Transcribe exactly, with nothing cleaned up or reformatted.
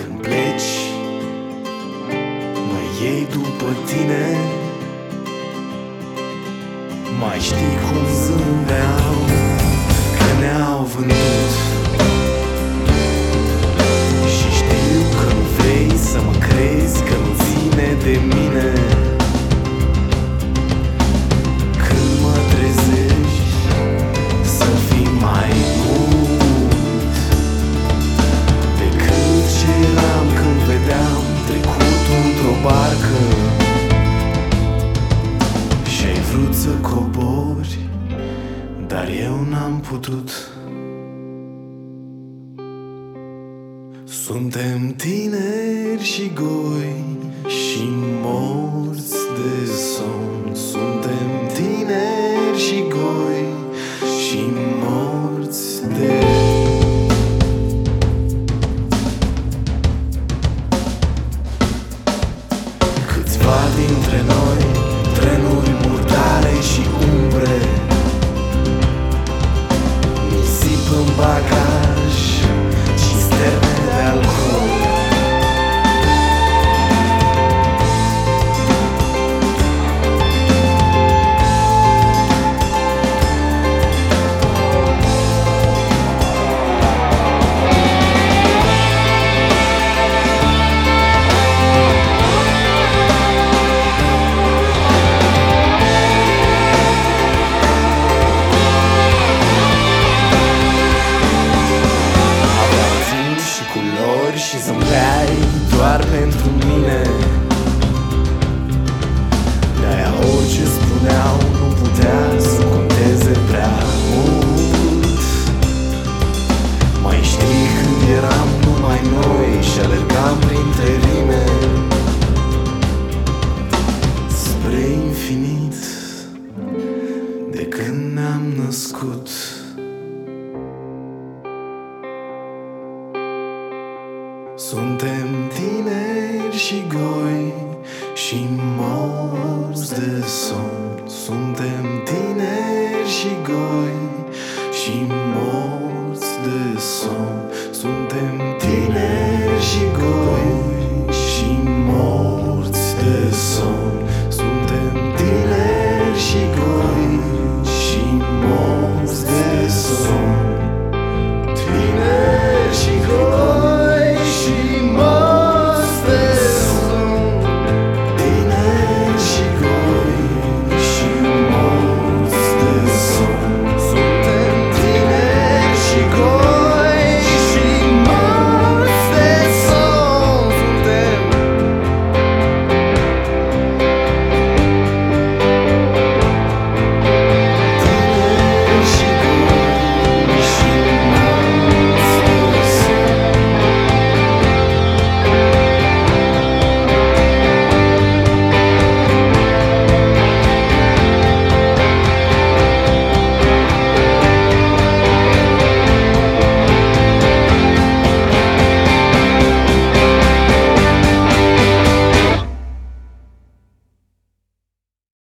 Când pleci, mă iei după tine. Mai știi cum zâmbeau că ne-au vândut. Și știu că nu vrei să mă crezi, că nu ține de mine. Când mă trezești să fii mai mult decât ce eram când vedeam trecutul într-o barcă și ai vrut să cobori, dar eu n-am putut. Suntem tineri și goi și morți de somn. Suntem tineri și goi și morți de... Câțiva dintre noi, trenuri murdare și umbre, nisip în bagaj, cisterne de alcool. Și zâmbeai doar pentru mine. De-aia orice spuneau nu putea să conteze prea mult. Mai știi când eram numai noi și alergam printre rime spre infinit de când ne-am născut. Suntem tineri și goi și morți de somn. Suntem tineri și goi și morți de somn. Suntem tineri